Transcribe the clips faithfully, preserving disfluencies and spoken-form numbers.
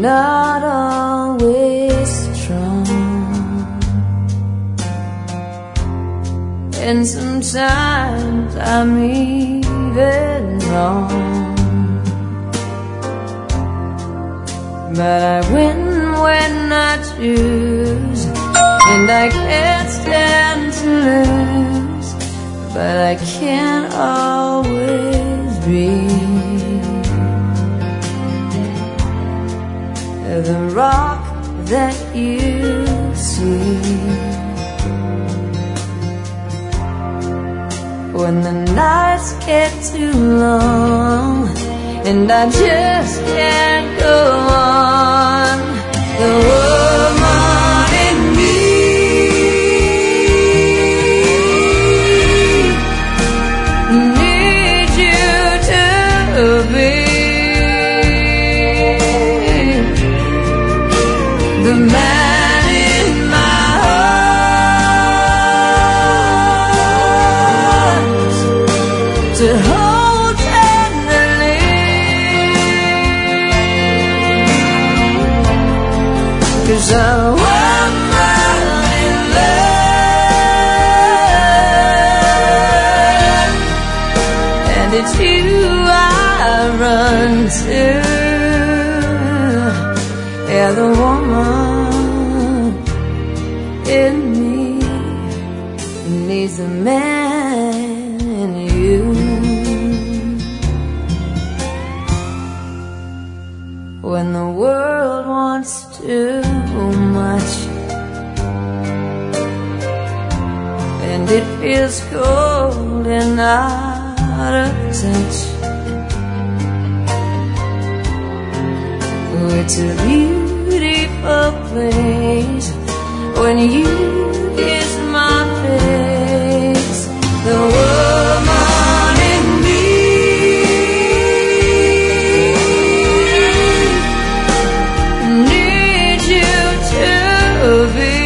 not always strong, and sometimes I'm even wrong, but I win when I choose, and I can't stand to lose, but I can't always be the rock that you see. When the nights get too long and I just can't go on, the woman in me needs you to be the man in my heart, to hold tenderly, 'cause I'm a woman in love, and it's you I run to. Yeah, the woman in me needs a man in you. When the world wants too much and it feels cold and out of touch, it's a beautiful place when you kiss my face. The woman in me needs you to be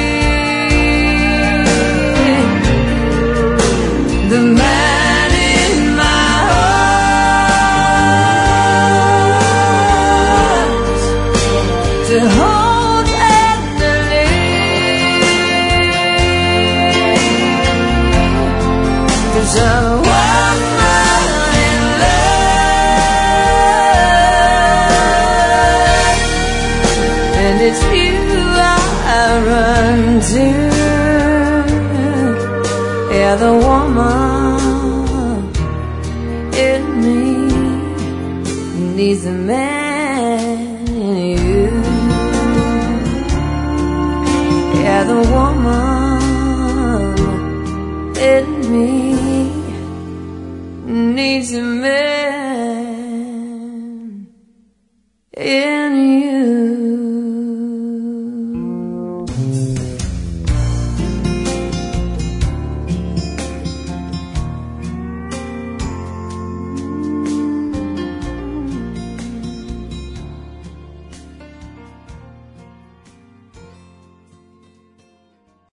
the man in my heart, to hold tenderly, 'cause I'm a woman in love, and it's you I run to. Yeah, the woman in me needs a man in you. Yeah, the woman